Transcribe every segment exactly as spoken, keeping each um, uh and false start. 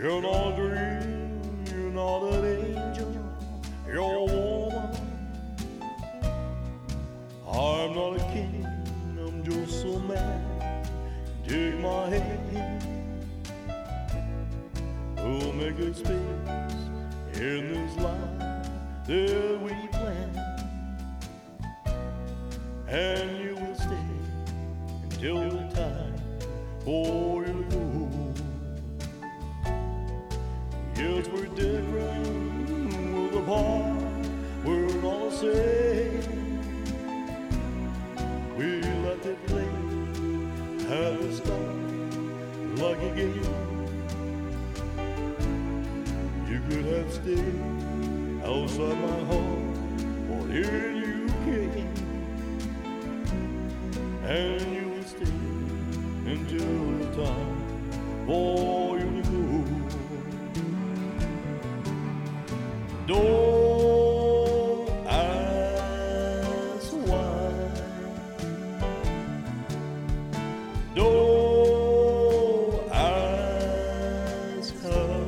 You're not a dream, you're not an angel, you're a woman. I'm not a king, I'm just a man. Take my hand, we'll make a space in this life that we plan, and you will stay until the time for you to go. Yes, we're different, we're apart, we're not the same. We let it play at the start like a game. You could have stayed outside my heart, but here you came, and you will stay until the time for you to go. Don't ask why, don't ask how,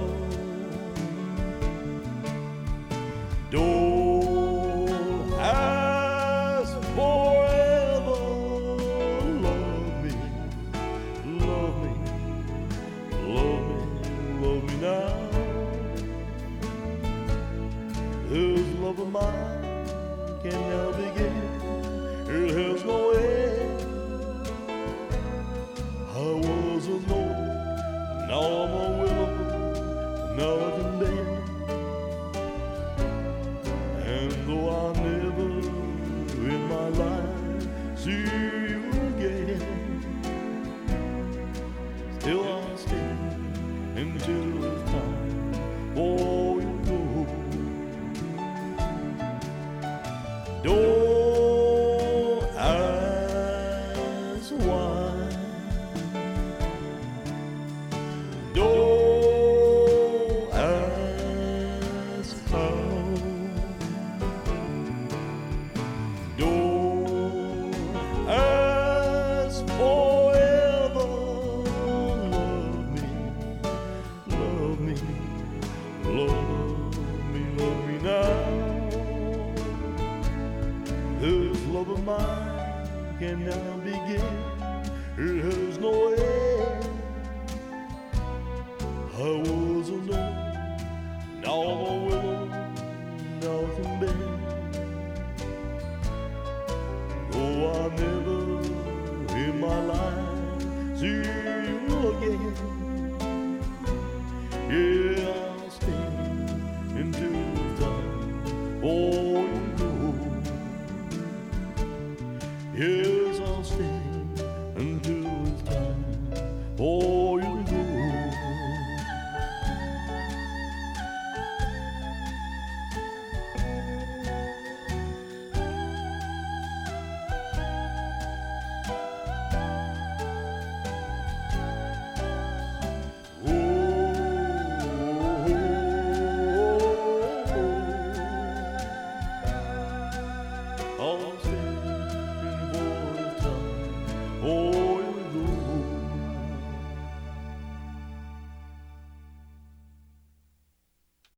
don't ask forever. Love me, love me, love me, love me now. This love of mine can now begin. It has no end. I was alone, now I'm a willow, now I can bend. And though I never in my life see you again, still I'll stay until it's time for you to go. Don't ask why, don't ask how, don't ask forever. Love me, love me, love me, love me now. This love of mine can now begin. It has no end. I was alone, now I'm a willow, now I can bend. Though I never in my life see you again, yeah.